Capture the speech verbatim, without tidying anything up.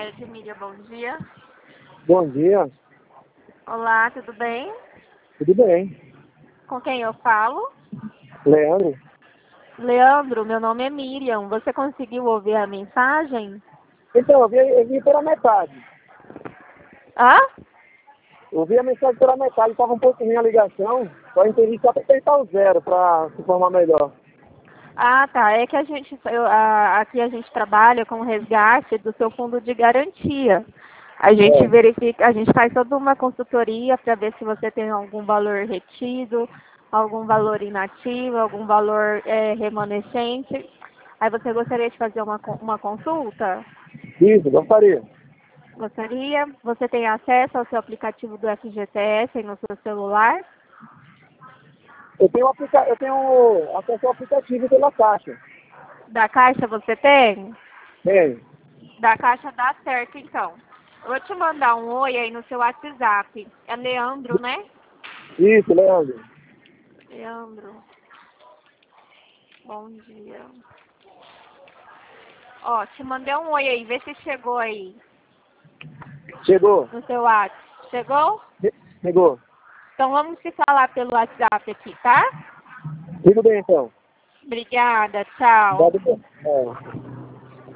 é Edmília, bom dia. Bom dia, Olá, tudo bem? tudo bem? Com quem eu falo? Leandro? Leandro, meu nome é Miriam. Você conseguiu ouvir a mensagem? Então, eu vi, eu vi pela metade. Hã? Eu vi a mensagem pela metade, estava um pouco ruim a ligação, só entendi só para apertar o zero para se formar melhor. Ah, tá. É que a gente, eu, a- aqui a gente trabalha com o resgate do seu fundo de garantia. A gente É. verifica, a gente faz toda uma consultoria para ver se você tem algum valor retido, algum valor inativo, algum valor é, remanescente. Aí você gostaria de fazer uma, con- uma consulta? Isso, gostaria. Gostaria? Você tem acesso ao seu aplicativo do F G T S aí no seu celular? Eu tenho, aplica... eu tenho acesso ao aplicativo pela Caixa. Da Caixa você tem? Tem. Da Caixa dá certo, então. Eu vou te mandar um oi aí no seu WhatsApp. É Leandro, né? Isso, Leandro. Leandro, bom dia. Ó, te mandei um oi aí, vê se chegou aí Chegou? no seu WhatsApp. Chegou? Che- Chegou. Então vamos se falar pelo WhatsApp aqui, tá? Tudo bem, então. Obrigada, tchau. Obrigado. É.